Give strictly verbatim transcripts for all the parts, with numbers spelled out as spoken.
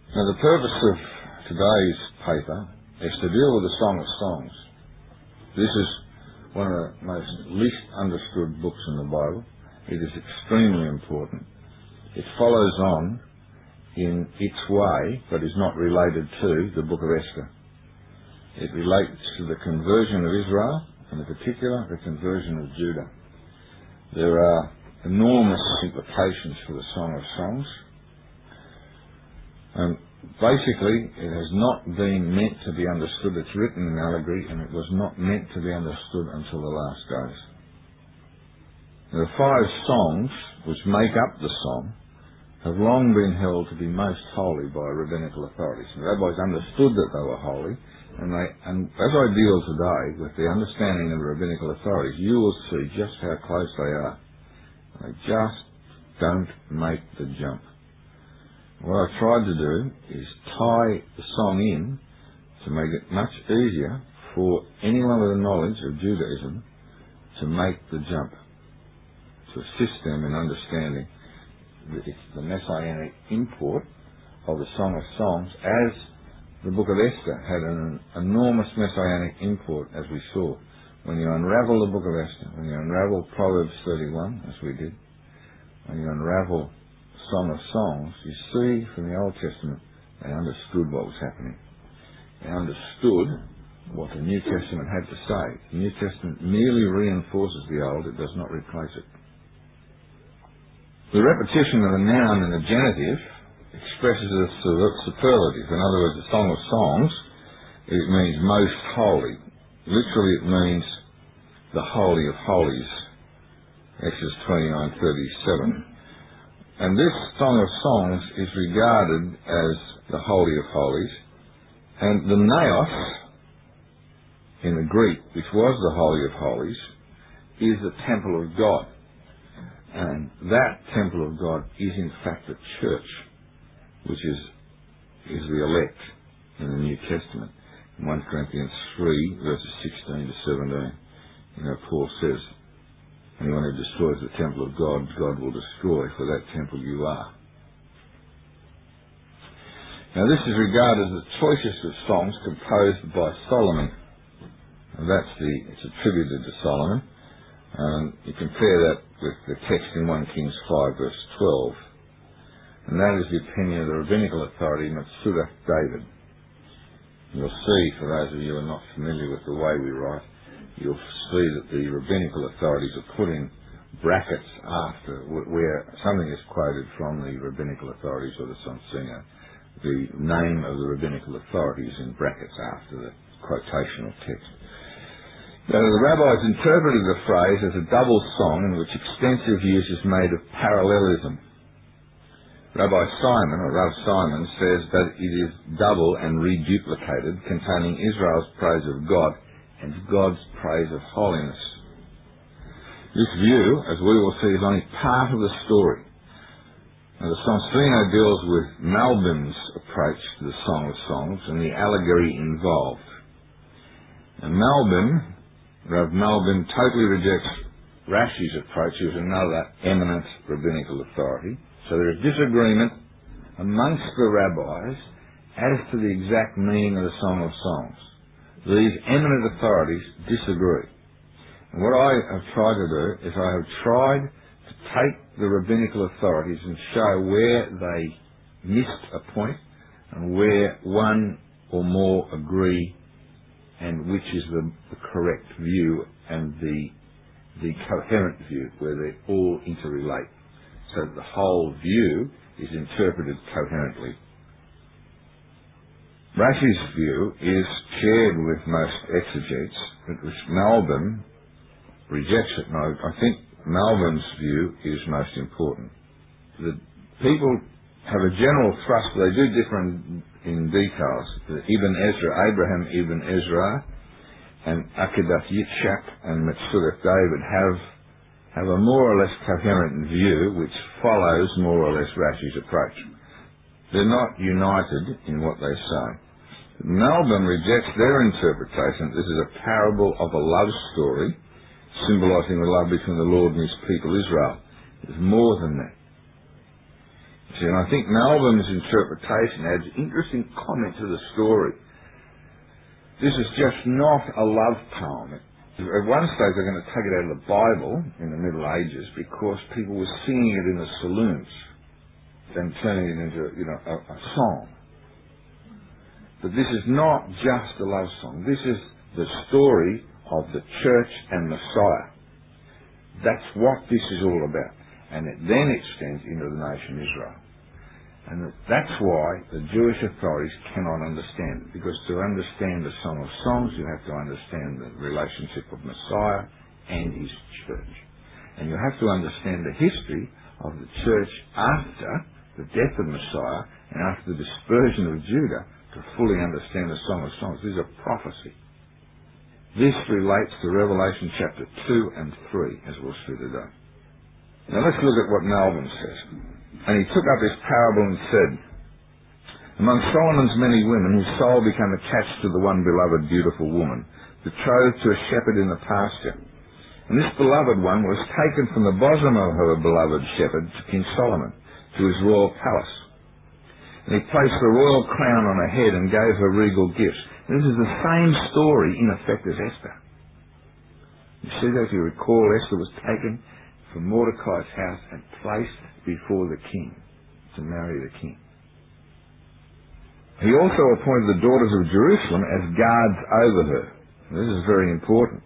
Now, the purpose of today's paper is to deal with the Song of Songs. This is one of the most least understood books in the Bible. It is extremely important. It follows on in its way, but is not related to the book of Esther. It relates to the conversion of Israel, and in particular, the conversion of Judah. There are enormous implications for the Song of Songs. And basically, it has not been meant to be understood. It's written in allegory, and it was not meant to be understood until the last days. The five songs which make up the song have long been held to be most holy by rabbinical authorities. The rabbis understood that they were holy, and, they, and as I deal today with the understanding of the rabbinical authorities, you will see just how close they are. They just don't make the jump. What I've tried to do is tie the song in to make it much easier for anyone with a knowledge of Judaism to make the jump, to assist them in understanding the, the messianic import of the Song of Songs, as the book of Esther had an enormous messianic import, as we saw. When you unravel the book of Esther, when you unravel Proverbs thirty-one, as we did, when you unravel Song of Songs, you see from the Old Testament they understood what was happening. They understood what the New Testament had to say. The New Testament merely reinforces the Old, it does not replace it. The repetition of the noun in the genitive expresses a superlative. In other words, the Song of Songs, it means most holy. Literally it means the Holy of Holies. Exodus twenty-nine thirty-seven. And this Song of Songs is regarded as the Holy of Holies. And the Naos, in the Greek, which was the Holy of Holies, is the temple of God. And that temple of God is in fact the church, which is, is the elect in the New Testament. In First Corinthians three, verses sixteen to seventeen, you know, Paul says, anyone who destroys the temple of God, God will destroy, for that temple you are. Now this is regarded as the choicest of songs composed by Solomon. And that's the, it's attributed to Solomon. Um, you compare that with the text in First Kings five, verse twelve. And that is the opinion of the rabbinical authority, Metsudah David. You'll see, for those of you who are not familiar with the way we write, you'll see that the rabbinical authorities are put in brackets after where something is quoted from the rabbinical authorities or the Sonsino. The name of the rabbinical authority is in brackets after the quotational text. Now, the rabbis interpreted the phrase as a double song in which extensive use is made of parallelism. Rabbi Simon, or Rav Simon, says that it is double and reduplicated, containing Israel's praise of God and God's praise of holiness. This view, as we will see, is only part of the story. Now, the Sonsino deals with Malbim's approach to the Song of Songs and the allegory involved. And Malbim, Rav Malbim, totally rejects Rashi's approach, who is another eminent rabbinical authority. So there is disagreement amongst the rabbis as to the exact meaning of the Song of Songs. These eminent authorities disagree. And what I have tried to do is I have tried to take the rabbinical authorities and show where they missed a point and where one or more agree and which is the, the correct view and the, the coherent view, where they all interrelate, so that the whole view is interpreted coherently. Rashi's view is shared with most exegetes, but which Malbim rejects it. No, I think Malbim's view is most important. The people have a general thrust, they do differ in, in details. The Ibn Ezra, Abraham Ibn Ezra, and Akedah Yitzchak and Metsudah David have have a more or less coherent view which follows more or less Rashi's approach. They're not united in what they say. Malbim rejects their interpretation. This is a parable of a love story symbolising the love between the Lord and his people Israel. There's more than that. You And I think Malbim's interpretation adds interesting comment to the story. This is just not a love poem. At one stage they're going to take it out of the Bible in the Middle Ages because people were singing it in the saloons and turning it into, you know, a, a song. But this is not just a love song. This is the story of the church and Messiah. That's what this is all about. And it then extends into the nation Israel. And that's why the Jewish authorities cannot understand it. Because to understand the Song of Songs, you have to understand the relationship of Messiah and his church. And you have to understand the history of the church after the death of Messiah and after the dispersion of Judah to fully understand the Song of Songs. This is a prophecy. This relates to Revelation chapter two and three, as we'll see today. Now let's look at what Malbim says. And he took up this parable and said, among Solomon's many women, his soul became attached to the one beloved beautiful woman, betrothed to a shepherd in the pasture. And this beloved one was taken from the bosom of her beloved shepherd to King Solomon, to his royal palace. And he placed the royal crown on her head and gave her regal gifts. And this is the same story, in effect, as Esther. You see that? If you recall, Esther was taken from Mordecai's house and placed before the king to marry the king. He also appointed the daughters of Jerusalem as guards over her. This is very important.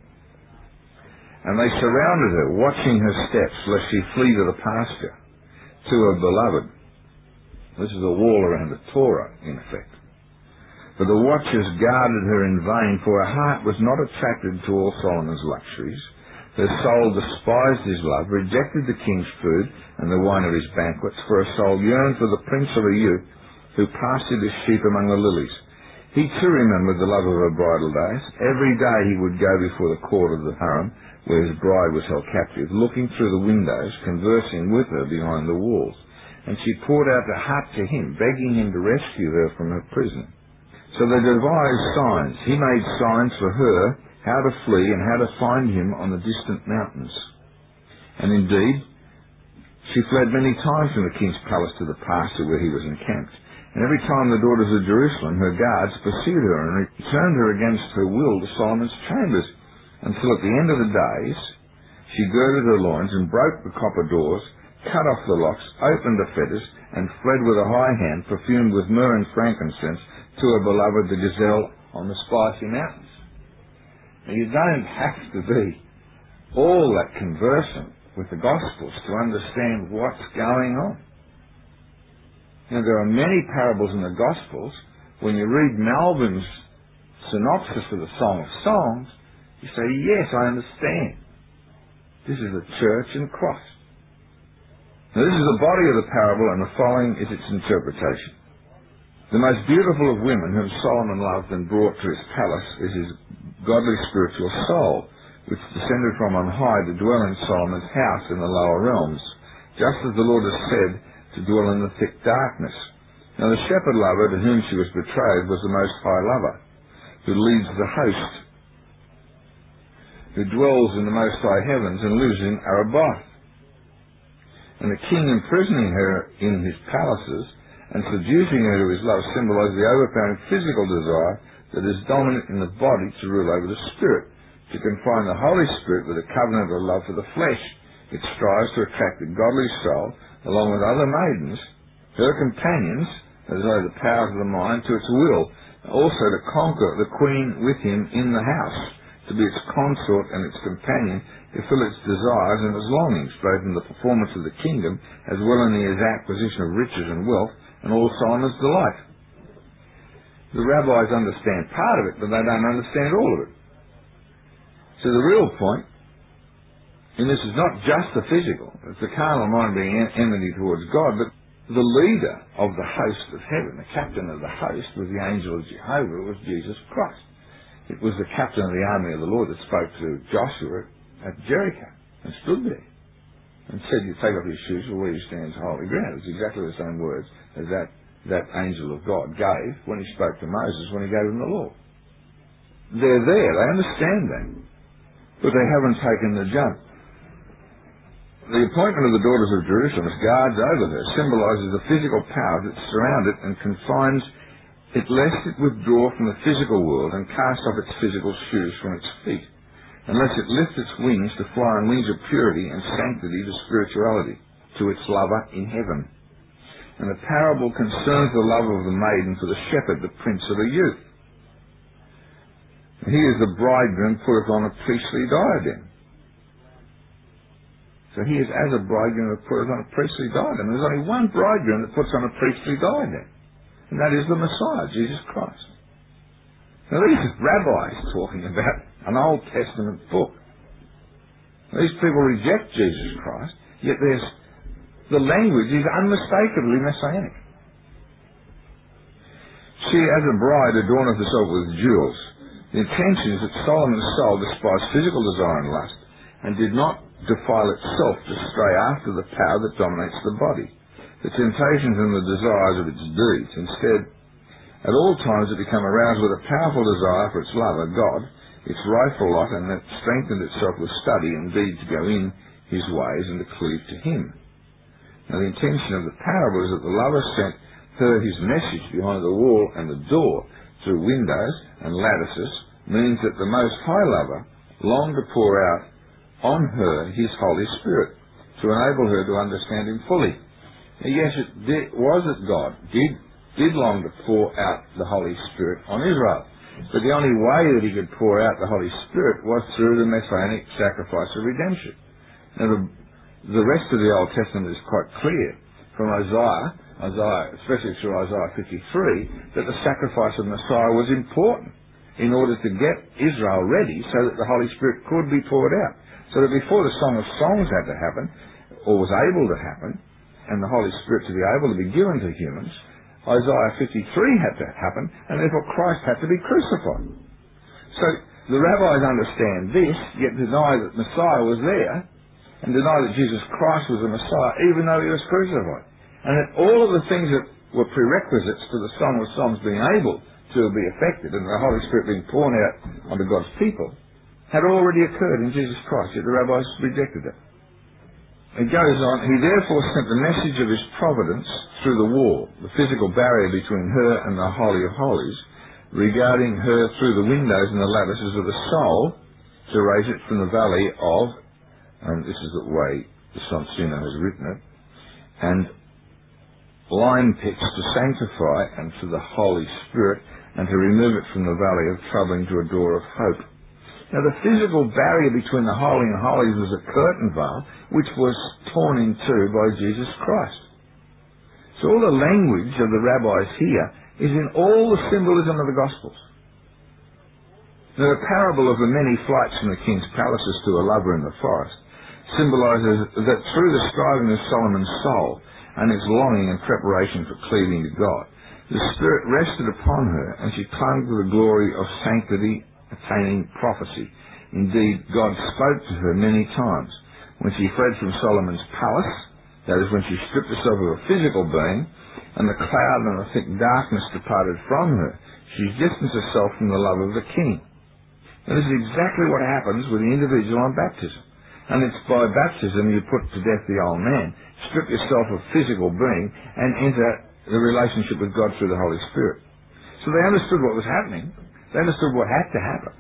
And they surrounded her, watching her steps, lest she flee to the pasture, to her beloved. This is a wall around the Torah, in effect. But the watchers guarded her in vain, for her heart was not attracted to all Solomon's luxuries. Her soul despised his love, rejected the king's food and the wine of his banquets, for her soul yearned for the prince of a youth who pastured his sheep among the lilies. He too remembered the love of her bridal days. Every day he would go before the court of the harem, where his bride was held captive, looking through the windows, conversing with her behind the walls. And she poured out her heart to him, begging him to rescue her from her prison. So they devised signs. He made signs for her, how to flee and how to find him on the distant mountains. And indeed, she fled many times from the king's palace to the pasture where he was encamped. And every time the daughters of Jerusalem, her guards, pursued her and returned her against her will to Solomon's chambers, until at the end of the days she girded her loins and broke the copper doors, cut off the locks, opened the fetters, and fled with a high hand, perfumed with myrrh and frankincense, to her beloved the gazelle on the spicy mountains. Now, you don't have to be all that conversant with the Gospels to understand what's going on. Now, there are many parables in the Gospels. When you read Malbim's synopsis of the Song of Songs, you say, yes, I understand. This is the church and Christ. Now, this is the body of the parable, and the following is its interpretation. The most beautiful of women whom Solomon loved and brought to his palace is his godly spiritual soul, which descended from on high to dwell in Solomon's house in the lower realms, just as the Lord has said, to dwell in the thick darkness. Now the shepherd lover to whom she was betrothed was the Most High lover, who leads the host, who dwells in the Most High heavens and lives in Araboth. And the king imprisoning her in his palaces and seducing her to his love symbolizes the overpowering physical desire that is dominant in the body to rule over the spirit, to confine the Holy Spirit with a covenant of love for the flesh. It strives to attract the godly soul, along with other maidens, her companions, as though the powers of the mind, to its will, also to conquer the queen with him in the house, to be its consort and its companion, to fill its desires and its longings, both in the performance of the kingdom, as well in the acquisition of riches and wealth, and also on its delight. The rabbis understand part of it, but they don't understand all of it. So the real point, and this is not just the physical, it's the carnal mind being enmity towards God, but the leader of the host of heaven, the captain of the host, was the angel of Jehovah. It was Jesus Christ. It was the captain of the army of the Lord that spoke to Joshua at Jericho and stood there and said, you take off your shoes, for where you stand is holy ground. It's exactly the same words as that, that angel of God gave when he spoke to Moses when he gave him the law. They're there, they understand that, but they haven't taken the jump. the appointment of the daughters of Jerusalem as guards over her symbolises the physical power that surrounds it and confines it lest it withdraw from the physical world and cast off its physical shoes from its feet, unless it lifts its wings to fly on wings of purity and sanctity to spirituality, to its lover in heaven. And the parable concerns the love of the maiden for the shepherd, the prince of a youth. He is the bridegroom putteth on a priestly diadem. So he is as a bridegroom that putteth on a priestly diadem. There's only one bridegroom that puts on a priestly diadem, and that is the Messiah, Jesus Christ. Now these are rabbis talking about an Old Testament book. These people reject Jesus Christ, yet there's, the language is unmistakably messianic. She as a bride adorneth herself with jewels. The intention is that Solomon's soul despised physical desire and lust, and did not defile itself to stray after the power that dominates the body, the temptations and the desires of its deeds. Instead, at all times it became aroused with a powerful desire for its lover, God, its rightful lot, and that strengthened itself with study and deed to go in his ways and to cleave to him. Now the intention of the parable is that the lover sent her his message behind the wall and the door through windows and lattices, means that the Most High Lover longed to pour out on her his Holy Spirit to enable her to understand him fully. Now, yes, it did, was that God did, did long to pour out the Holy Spirit on Israel, but the only way that he could pour out the Holy Spirit was through the Messianic sacrifice of redemption. Now the, the rest of the Old Testament is quite clear from Isaiah, Isaiah, especially through Isaiah fifty-three, that the sacrifice of Messiah was important in order to get Israel ready so that the Holy Spirit could be poured out. So that before the Song of Songs had to happen, or was able to happen, and the Holy Spirit to be able to be given to humans, Isaiah fifty-three had to happen, and therefore Christ had to be crucified. So the rabbis understand this, yet deny that Messiah was there, and deny that Jesus Christ was the Messiah, even though he was crucified. And that all of the things that were prerequisites to the Song of Songs being able to be effected, and the Holy Spirit being poured out onto God's people, had already occurred in Jesus Christ, yet the rabbis rejected it. It goes on, he therefore sent the message of his providence through the wall, the physical barrier between her and the Holy of Holies, regarding her through the windows and the lattices of the soul, to raise it from the valley of, and this is the way the Sonsino has written it, and lime pits to sanctify and to the Holy Spirit, and to remove it from the valley of troubling to a door of hope. Now the physical barrier between the Holy and Holies was a curtain veil, which was torn in two by Jesus Christ. So all the language of the rabbis here is in all the symbolism of the Gospels. Now the parable of the many flights from the king's palaces to a lover in the forest symbolises that through the striving of Solomon's soul and its longing and preparation for cleaving to God, the Spirit rested upon her, and she clung to the glory of sanctity, attaining prophecy. Indeed, God spoke to her many times. When she fled from Solomon's palace, that is, when she stripped herself of a physical being, and the cloud and the thick darkness departed from her, she distanced herself from the love of the king. Now, this is exactly what happens with the individual on baptism. And it's by baptism you put to death the old man, strip yourself of physical being, and enter the relationship with God through the Holy Spirit. So they understood what was happening. They understood what had to happen.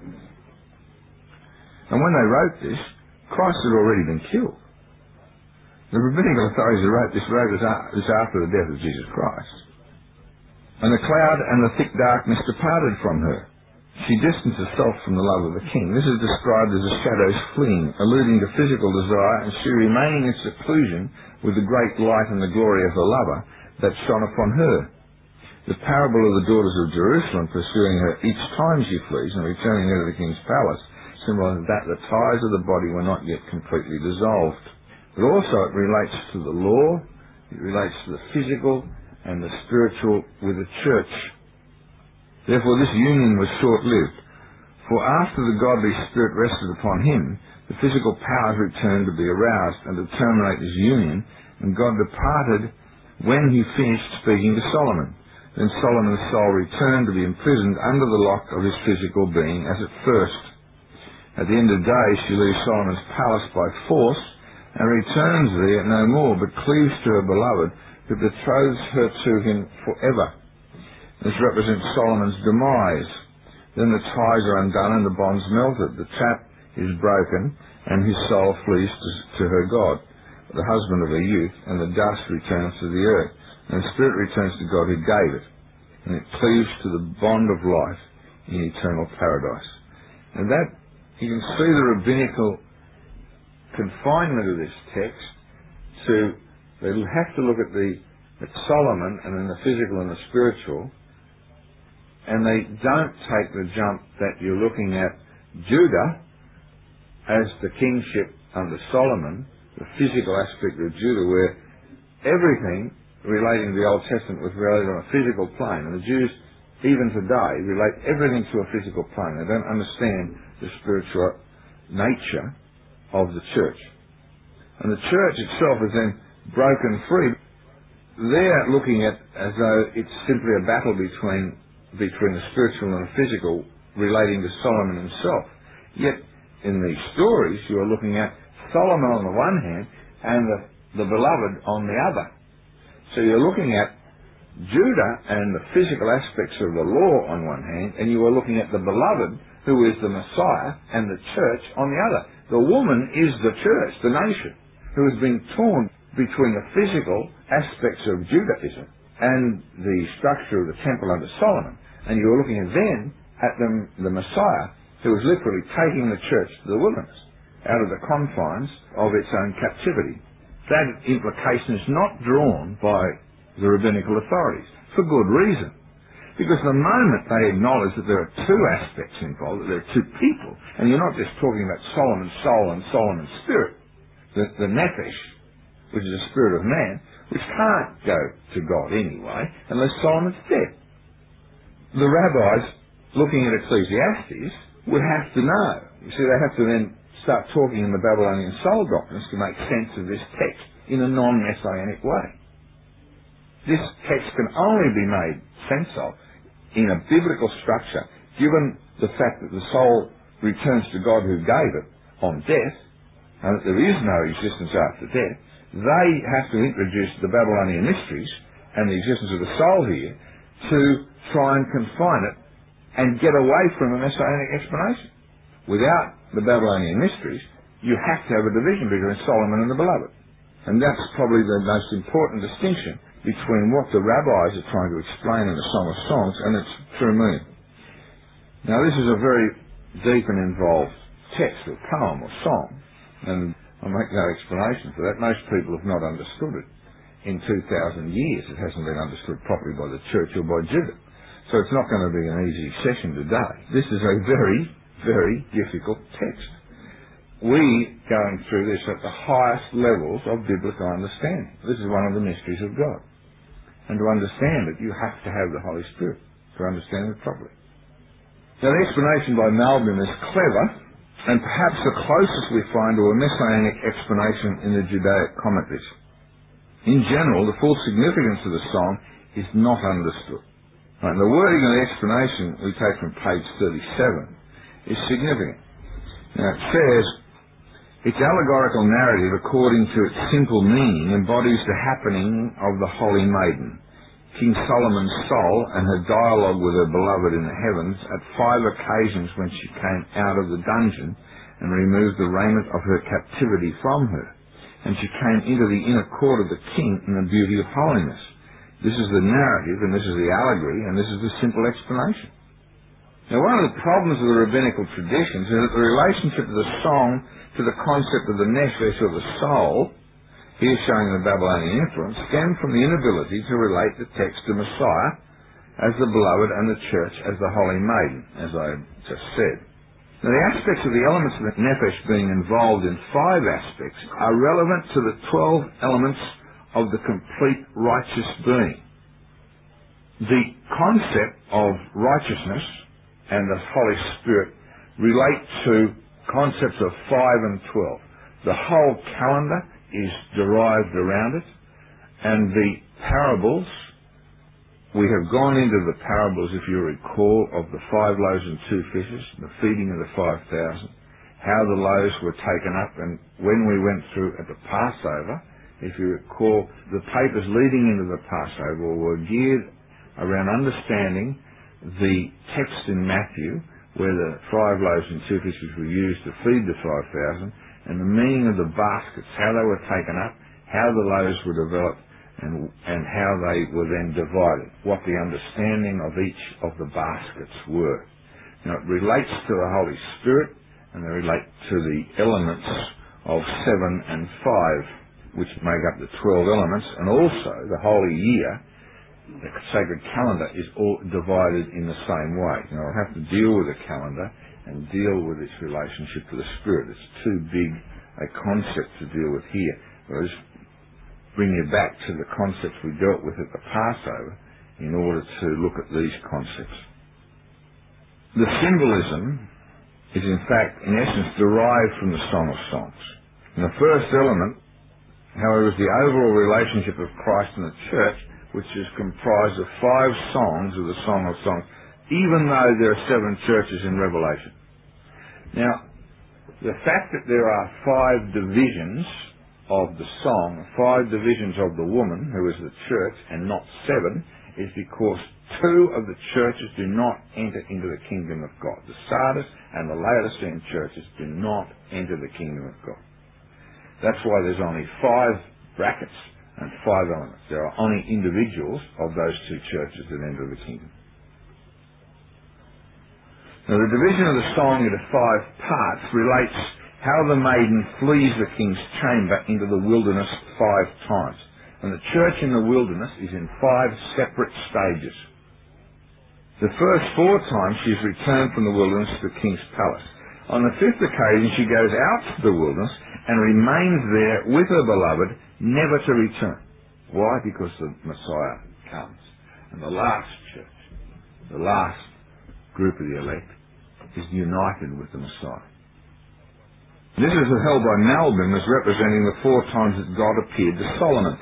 And when they wrote this, Christ had already been killed. The rabbinical authorities who wrote this wrote this after the death of Jesus Christ. And the cloud and the thick darkness departed from her. She distanced herself from the love of the king. This is described as a shadow's fleeing, alluding to physical desire, and she remaining in seclusion with the great light and the glory of the lover that shone upon her. The parable of the daughters of Jerusalem pursuing her each time she flees and returning her to the king's palace symbolizes that the ties of the body were not yet completely dissolved. But also it relates to the law, it relates to the physical and the spiritual with the church. Therefore this union was short-lived, for after the godly spirit rested upon him, the physical powers returned to be aroused and to terminate this union, and God departed when he finished speaking to Solomon. Then Solomon's soul returned to be imprisoned under the lock of his physical being as at first. At the end of days she leaves Solomon's palace by force and returns there no more, but cleaves to her beloved, who betroths her to him forever. This represents Solomon's demise. Then the ties are undone and the bonds melted. The trap is broken, and his soul flees to, to her God, the husband of her youth, and the dust returns to the earth, and the spirit returns to God who gave it, and it cleaves to the bond of life in eternal paradise. And that, you can see the rabbinical confinement of this text to, they have to look at the at Solomon and then the physical and the spiritual, and they don't take the jump that you're looking at Judah as the kingship under Solomon, the physical aspect of Judah, where everything relating to the Old Testament was related on a physical plane, and the Jews, even today, relate everything to a physical plane. They don't understand the spiritual nature of the church. And the church itself is then broken free. They're looking at as though it's simply a battle between between the spiritual and the physical relating to Solomon himself. Yet, in these stories, you are looking at Solomon on the one hand and the, the beloved on the other. So you're looking at Judah and the physical aspects of the law on one hand, and you are looking at the beloved, who is the Messiah, and the church on the other. The woman is the church, the nation, who has been torn between the physical aspects of Judaism and the structure of the temple under Solomon. And you are looking then at the, the Messiah, who is literally taking the church to the wilderness, out of the confines of its own captivity. That implication is not drawn by the rabbinical authorities, for good reason. Because the moment they acknowledge that there are two aspects involved, that there are two people, and you're not just talking about Solomon's soul and Solomon's spirit, the, the nephesh, which is the spirit of man, which can't go to God anyway, unless Solomon's dead. The rabbis, looking at Ecclesiastes, would have to know. You see, they have to then start talking in the Babylonian soul doctrines to make sense of this text in a non-messianic way. This text can only be made sense of in a biblical structure, given the fact that the soul returns to God who gave it on death, and that there is no existence after death. They have to introduce the Babylonian mysteries and the existence of the soul here to try and confine it and get away from a messianic explanation. Without the Babylonian mysteries, you have to have a division between Solomon and the beloved. And that's probably the most important distinction between what the rabbis are trying to explain in the Song of Songs and its true meaning. Now, this is a very deep and involved text or poem or song, and I make no explanation for that. Most people have not understood it. In two thousand years, it hasn't been understood properly by the church or by Judah. So it's not going to be an easy session today. This is a very, very difficult text. We going through this at the highest levels of biblical understanding. This is one of the mysteries of God. And to understand it, you have to have the Holy Spirit to understand it properly. Now, the explanation by Malbim is clever, and perhaps the closest we find to a messianic explanation in the Judaic commentaries. In general, the full significance of the song is not understood. Right, the wording of the explanation we take from page thirty-seven is significant. Now, it says, its allegorical narrative, according to its simple meaning, embodies the happening of the Holy Maiden, King Solomon's soul, and her dialogue with her beloved in the heavens at five occasions when she came out of the dungeon and removed the raiment of her captivity from her, and she came into the inner court of the king in the beauty of holiness. This is the narrative, and this is the allegory, and this is the simple explanation. Now, one of the problems of the rabbinical traditions is that the relationship of the song to the concept of the nephesh, or the soul, here showing the Babylonian influence, stemmed from the inability to relate the text to Messiah as the beloved and the church as the Holy Maiden, as I just said. Now, the aspects of the elements of the nephesh being involved in five aspects are relevant to the twelve elements of the complete righteous being. The concept of righteousness and the Holy Spirit relate to concepts of five and twelve. The whole calendar is derived around it, and the parables, we have gone into the parables, if you recall, of the five loaves and two fishes, the feeding of the five thousand, how the loaves were taken up, and when we went through at the Passover, if you recall, the papers leading into the Passover were geared around understanding the text in Matthew where the five loaves and two fishes were used to feed the five thousand, and the meaning of the baskets, how they were taken up, how the loaves were developed, and, and how they were then divided, what the understanding of each of the baskets were. Now it relates to the Holy Spirit, and they relate to the elements of seven and five, which make up the twelve elements, and also the Holy Year, the sacred calendar, is all divided in the same way. Now I'll have to deal with the calendar and deal with its relationship to the Spirit. It's too big a concept to deal with here. I'll just bring you back to the concepts we dealt with at the Passover in order to look at these concepts. The symbolism is in fact, in essence, derived from the Song of Songs. And the first element, however, is the overall relationship of Christ and the Church, which is comprised of five songs of the Song of Songs, even though there are seven churches in Revelation. Now, the fact that there are five divisions of the song, five divisions of the woman, who is the church, and not seven, is because two of the churches do not enter into the kingdom of God. The Sardis and the Laodicean churches do not enter the kingdom of God. That's why there's only five brackets and five elements. There are only individuals of those two churches that enter the kingdom. Now the division of the song into five parts relates how the maiden flees the king's chamber into the wilderness five times. And the church in the wilderness is in five separate stages. The first four times she is returned from the wilderness to the king's palace. On the fifth occasion she goes out to the wilderness and remains there with her beloved, never to return. Why? Because the Messiah comes. And the last church, the last group of the elect, is united with the Messiah. This is held by Malbim as representing the four times that God appeared to Solomon.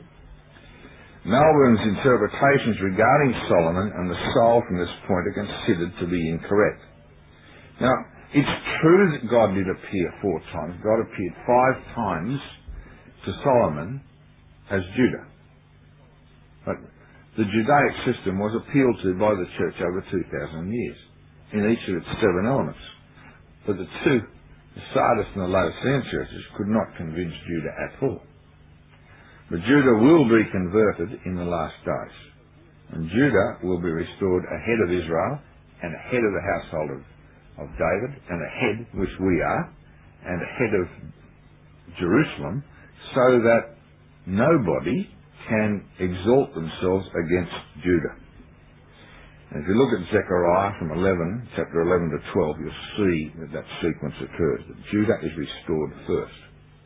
Malbim's interpretations regarding Solomon and the soul from this point are considered to be incorrect. Now, it's true that God did appear four times. God appeared five times to Solomon as Judah. But the Judaic system was appealed to by the church over two thousand years in each of its seven elements. But the two, the Sardis and the Laodicean churches, could not convince Judah at all. But Judah will be converted in the last days. And Judah will be restored ahead of Israel and ahead of the household of, of David and ahead, which we are, and ahead of Jerusalem, so that nobody can exalt themselves against Judah. And if you look at Zechariah from eleven, chapter eleven to twelve, you'll see that that sequence occurs, that Judah is restored first.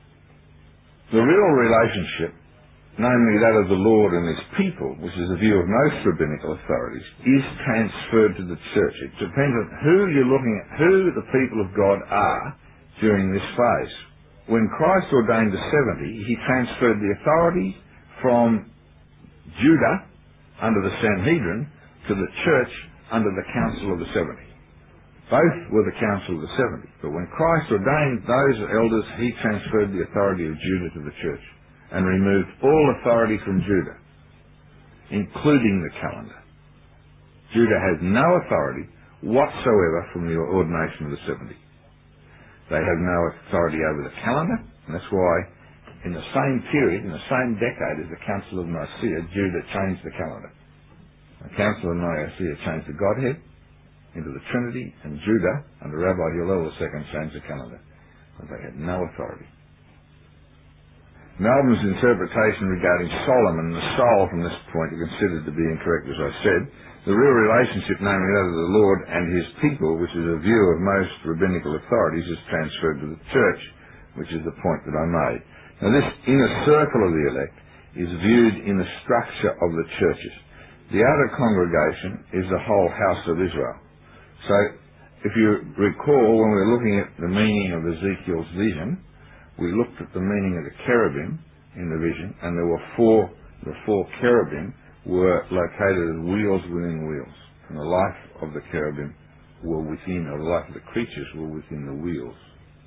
The real relationship, namely that of the Lord and his people, which is the view of most rabbinical authorities, is transferred to the church. It depends on who you're looking at, who the people of God are during this phase. When Christ ordained the seventy, he transferred the authority from Judah under the Sanhedrin to the church under the council of the seventy. Both were the council of the seventy. But when Christ ordained those elders, he transferred the authority of Judah to the church and removed all authority from Judah, including the calendar. Judah has no authority whatsoever from the ordination of the seventy. They have no authority over the calendar, and that's why in the same period, in the same decade as the Council of Nicaea, Judah changed the calendar. The Council of Nicaea changed the Godhead into the Trinity, and Judah, under Rabbi Hillel the Second, changed the calendar. But they had no authority. Malbim's interpretation regarding Solomon and the soul from this point are considered to be incorrect, as I said. The real relationship, namely that of the Lord and his people, which is a view of most rabbinical authorities, is transferred to the church, which is the point that I made. Now this inner circle of the elect is viewed in the structure of the churches. The outer congregation is the whole house of Israel. So, if you recall, when we were looking at the meaning of Ezekiel's vision, we looked at the meaning of the cherubim in the vision, and there were four, the four cherubim were located as wheels within wheels. And the life of the cherubim were within, or the life of the creatures were within the wheels.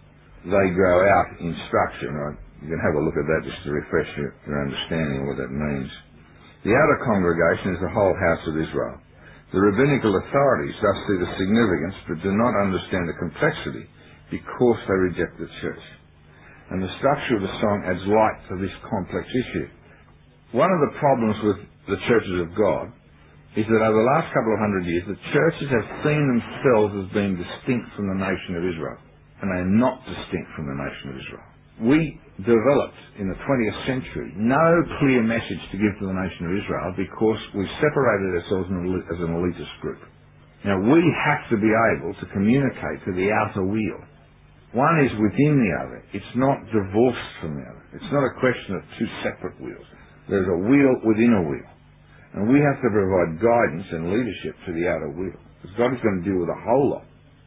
they grow out in structure. Right? You can have a look at that just to refresh your, your understanding of what that means. The outer congregation is the whole house of Israel. The rabbinical authorities thus see the significance but do not understand the complexity because they reject the church. And the structure of the song adds light to this complex issue. One of the problems with the churches of God is that over the last couple of hundred years, the churches have seen themselves as being distinct from the nation of Israel. And they are not distinct from the nation of Israel. We developed in the twentieth century no clear message to give to the nation of Israel because we separated ourselves as an elitist group. Now we have to be able to communicate to the outer wheel. One is within the other. It's not divorced from the other. It's not a question of two separate wheels. There's a wheel within a wheel. And we have to provide guidance and leadership to the outer wheel. Because God is going to deal with a whole lot.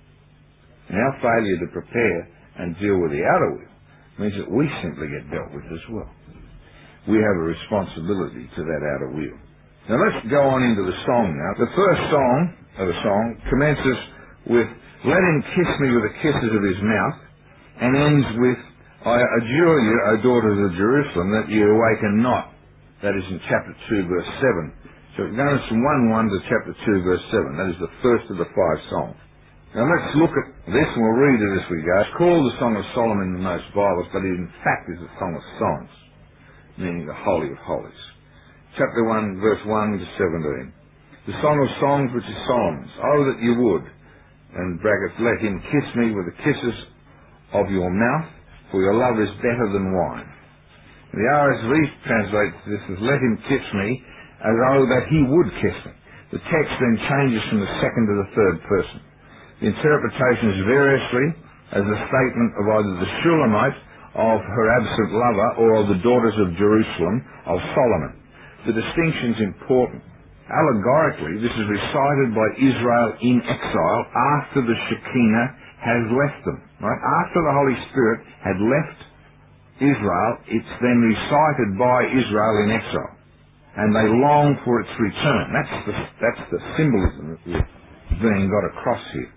And our failure to prepare and deal with the outer wheel means that we simply get dealt with as well. We have a responsibility to that outer wheel. Now let's go on into the song now. The first song of the song commences with, "Let him kiss me with the kisses of his mouth," and ends with, "I adjure you, O daughters of Jerusalem, that you awaken not." That is in chapter two, verse seven. So it goes from one one to chapter two, verse seven. That is the first of the five songs. Now let's look at this and we'll read it as we go. It's called the Song of Solomon in most Bibles, but it in fact is the Song of Songs, meaning the Holy of Holies. Chapter one, verse one to seventeen. "The Song of Songs which is Solomon's. Oh, that you would," and brackets, "let him kiss me with the kisses of your mouth, for your love is better than wine." The R S V translates this as, "Let him kiss me as oh that he would kiss me." The text then changes from the second to the third person. The interpretation is variously as a statement of either the Shulamite of her absent lover or of the daughters of Jerusalem of Solomon. The distinction is important. Allegorically, this is recited by Israel in exile after the Shekinah has left them. Right? After the Holy Spirit had left Israel, it's then recited by Israel in exile. And they long for its return. That's the, that's the symbolism that is being got across here.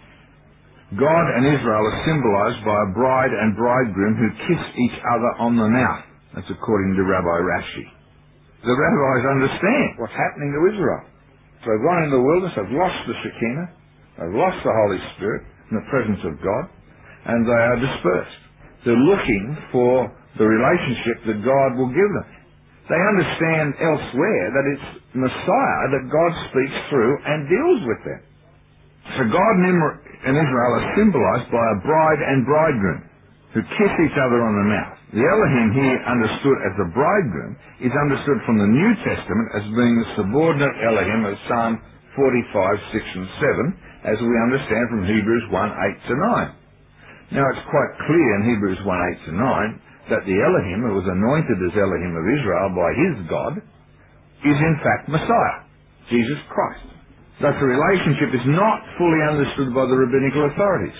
God and Israel are symbolized by a bride and bridegroom who kiss each other on the mouth. That's according to Rabbi Rashi. The rabbis understand what's happening to Israel. So they've gone into the wilderness, they've lost the Shekinah, they've lost the Holy Spirit in the presence of God, and they are dispersed. They're looking for the relationship that God will give them. They understand elsewhere that it's Messiah that God speaks through and deals with them. So God and Israel are symbolized by a bride and bridegroom who kiss each other on the mouth. The Elohim here understood as the bridegroom is understood from the New Testament as being the subordinate Elohim of Psalm forty-five, six and seven, as we understand from Hebrews one, eight to nine. Now it's quite clear in Hebrews one, eight to nine that the Elohim who was anointed as Elohim of Israel by his God is in fact Messiah, Jesus Christ. Thus the relationship is not fully understood by the rabbinical authorities.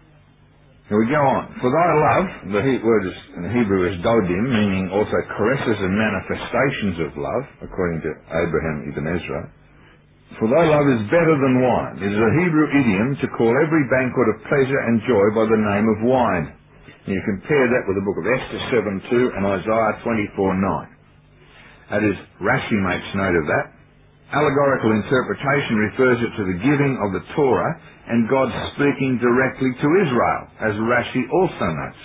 Here we go on. "For thy love," the word is, in Hebrew is dodim, meaning also caresses and manifestations of love, according to Abraham Ibn Ezra. "For thy love is better than wine." It is a Hebrew idiom to call every banquet of pleasure and joy by the name of wine. And you compare that with the book of Esther seven two and Isaiah twenty-four nine. That is, Rashi makes note of that. Allegorical interpretation refers it to the giving of the Torah and God speaking directly to Israel, as Rashi also notes.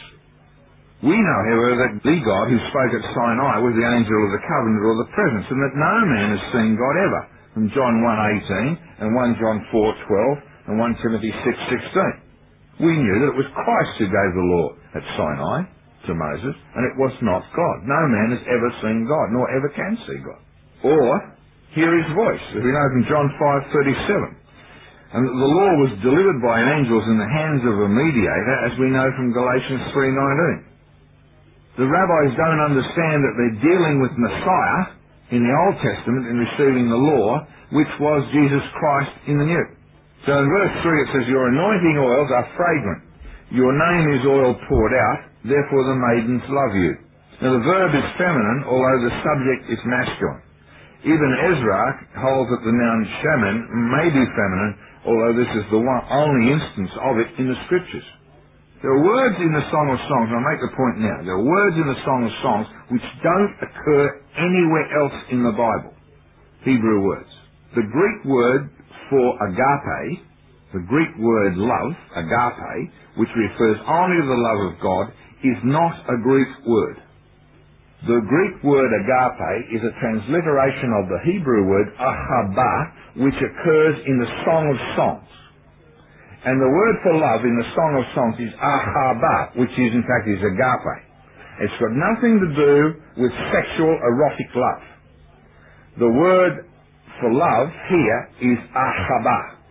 We know, however, that the God who spoke at Sinai was the angel of the covenant or the presence, and that no man has seen God ever, from John one eighteen and First John four twelve and First Timothy six sixteen. We knew that it was Christ who gave the law at Sinai to Moses, and it was not God. No man has ever seen God, nor ever can see God. Or hear his voice, as we know from John five thirty-seven. And that the law was delivered by angels in the hands of a mediator, as we know from Galatians three nineteen. The rabbis don't understand that they're dealing with Messiah in the Old Testament in receiving the law, which was Jesus Christ in the New. So in verse three it says, "Your anointing oils are fragrant. Your name is oil poured out, therefore the maidens love you." Now the verb is feminine, although the subject is masculine. Even Ezra holds that the noun shaman may be feminine, although this is the one only instance of it in the Scriptures. There are words in the Song of Songs, and I'll make the point now, there are words in the Song of Songs which don't occur anywhere else in the Bible. Hebrew words. The Greek word for agape, the Greek word love, agape, which refers only to the love of God, is not a Greek word. The Greek word agape is a transliteration of the Hebrew word ahaba, which occurs in the Song of Songs. And the word for love in the Song of Songs is ahaba, which is in fact is agape. It's got nothing to do with sexual erotic love. The word for love here is ahaba.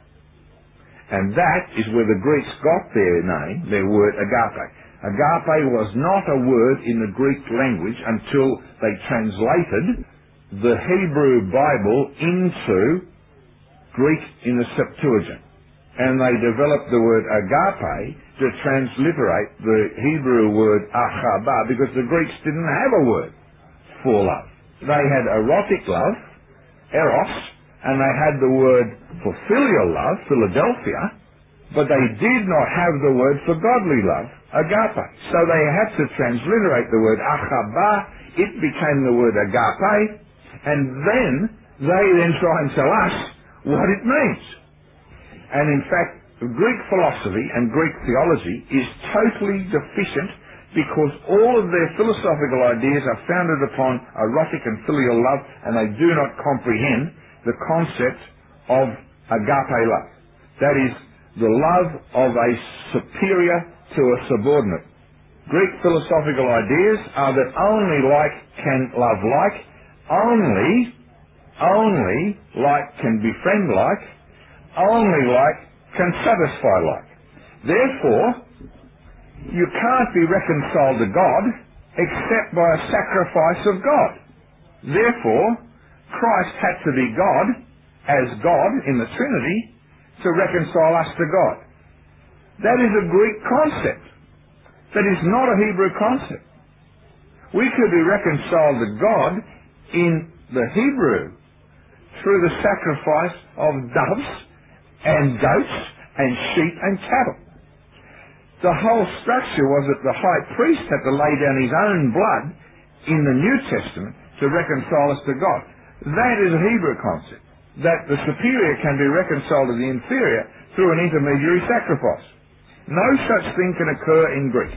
And that is where the Greeks got their name, their word agape. Agape was not a word in the Greek language until they translated the Hebrew Bible into Greek in the Septuagint. And they developed the word agape to transliterate the Hebrew word ahaba, because the Greeks didn't have a word for love. They had erotic love, eros, and they had the word for filial love, Philadelphia, but they did not have the word for godly love, agape. So they had to transliterate the word ahaba, it became the word agape, and then they then try and tell us what it means. And in fact, Greek philosophy and Greek theology is totally deficient, because all of their philosophical ideas are founded upon erotic and filial love, and they do not comprehend the concept of agape love. That is, the love of a superior to a subordinate. Greek philosophical ideas are that only like can love like, only, only like can befriend like, only like can satisfy like. Therefore, you can't be reconciled to God except by a sacrifice of God. Therefore, Christ had to be God, as God in the Trinity, to reconcile us to God. That is a Greek concept. That is not a Hebrew concept. We could be reconciled to God in the Hebrew through the sacrifice of doves and goats and sheep and cattle. The whole structure was that the high priest had to lay down his own blood in the New Testament to reconcile us to God. That is a Hebrew concept, that the superior can be reconciled to the inferior through an intermediary sacrifice. No such thing can occur in Greek,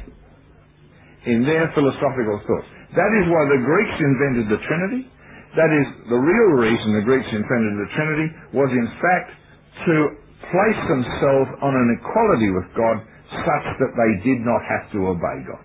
in their philosophical thoughts. That is why the Greeks invented the Trinity. That is the real reason the Greeks invented the Trinity, was in fact to place themselves on an equality with God, such that they did not have to obey God.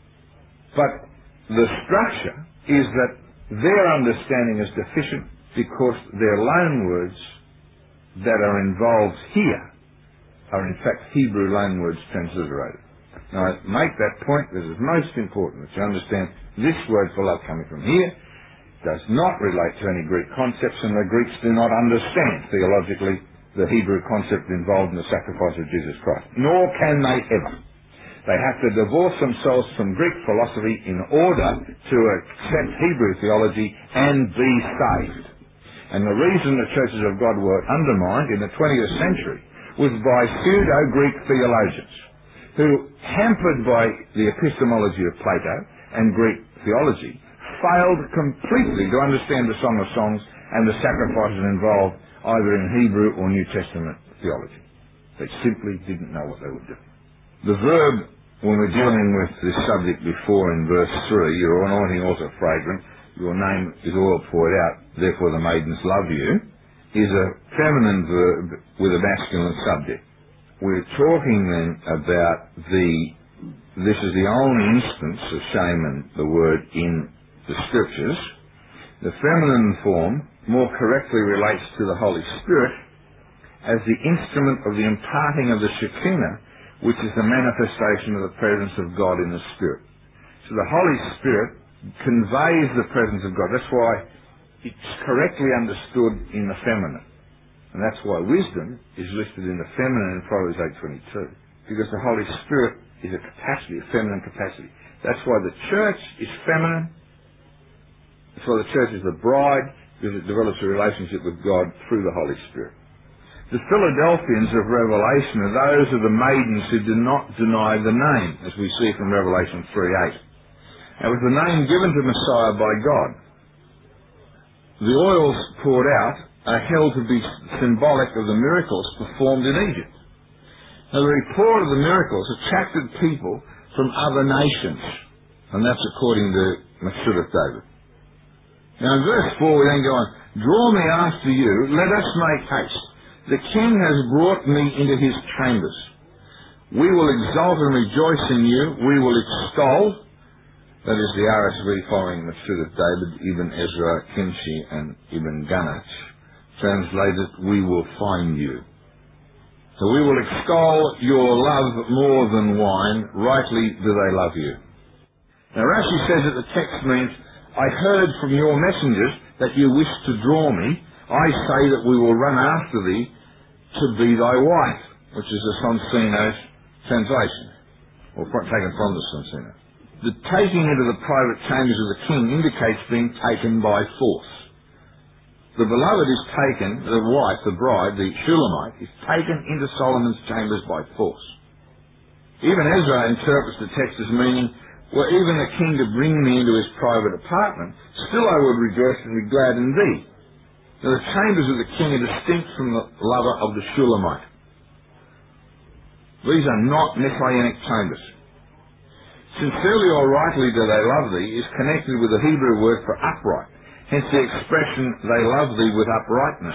But the structure is that their understanding is deficient, because their loanwords that are involved here are in fact Hebrew loanwords transliterated. Now I make that point because it's most important that you understand this word for love coming from here does not relate to any Greek concepts, and the Greeks do not understand theologically the Hebrew concept involved in the sacrifice of Jesus Christ. Nor can they ever. They have to divorce themselves from Greek philosophy in order to accept Hebrew theology and be saved. And the reason the churches of God were undermined in the twentieth century was by pseudo-Greek theologians who, hampered by the epistemology of Plato and Greek theology, failed completely to understand the Song of Songs and the sacrifices involved either in Hebrew or New Testament theology. They simply didn't know what they were doing. The verb, when we're dealing with this subject before in verse three, your anointing also fragrant, your name is oil poured out, therefore the maidens love you, is a feminine verb with a masculine subject. We're talking then about the, this is the only instance of shame and the word in the scriptures. The feminine form more correctly relates to the Holy Spirit as the instrument of the imparting of the Shekinah, which is the manifestation of the presence of God in the Spirit. So the Holy Spirit conveys the presence of God. That's why it's correctly understood in the feminine. And that's why wisdom is listed in the feminine in Proverbs eight twenty-two. Because the Holy Spirit is a capacity, a feminine capacity. That's why the church is feminine. That's why the church is the bride, because it develops a relationship with God through the Holy Spirit. The Philadelphians of Revelation are those of the maidens who do not deny the name, as we see from Revelation three eight. It was the name given to Messiah by God. The oils poured out are held to be symbolic of the miracles performed in Egypt. Now, the report of the miracles attracted people from other nations, and that's according to Mephibosheth David. Now, in verse four we then go on, "Draw me after you, let us make haste. The king has brought me into his chambers. We will exult and rejoice in you. We will extol," that is the R S V following Mephibosheth David, Ibn Ezra, Kimshi, and Ibn Ganach. Translated, "We will find you." So we will extol your love more than wine. Rightly do they love you. Now Rashi says that the text means, "I heard from your messengers that you wish to draw me. I say that we will run after thee to be thy wife," which is the Sonsino's translation, or taken from the Sonsino. The taking into the private chambers of the king indicates being taken by force. The beloved is taken, the wife, the bride, the Shulamite, is taken into Solomon's chambers by force. Even Ezra interprets the text as meaning, "Were even the king to bring me into his private apartment, still I would rejoice and be glad in thee." Now the chambers of the king are distinct from the lover of the Shulamite. These are not messianic chambers. "Sincerely or rightly do they love thee" is connected with the Hebrew word for upright. Hence the expression, "they love thee with uprightness,"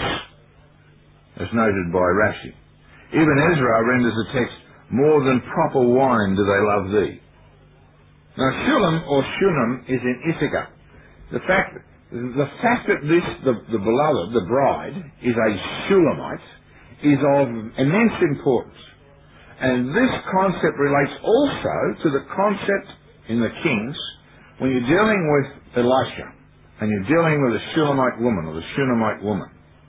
as noted by Rashi. Even Ezra renders the text, "More than proper wine do they love thee." Now Shulam or Shunem is in Issachar. The fact, the fact that this, the, the beloved, the bride, is a Shulamite is of immense importance. And this concept relates also to the concept in the Kings when you're dealing with Elisha and you're dealing with a Shulamite woman or the Shunammite woman.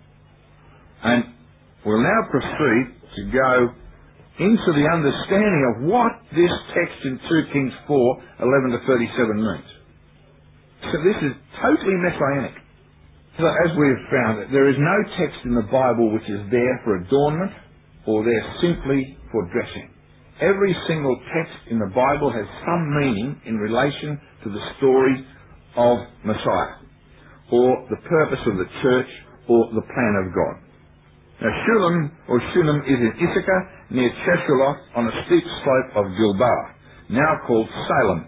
And we'll now proceed to go into the understanding of what this text in two Kings four, eleven to thirty-seven means. So this is totally messianic. So as we have found, there is no text in the Bible which is there for adornment or there simply for dressing. Every single text in the Bible has some meaning in relation to the story of Messiah, or the purpose of the church, or the plan of God. Now Shulam or Shunem is in Issachar, near Cheshuloth, on a steep slope of Gilboa, now called Salem.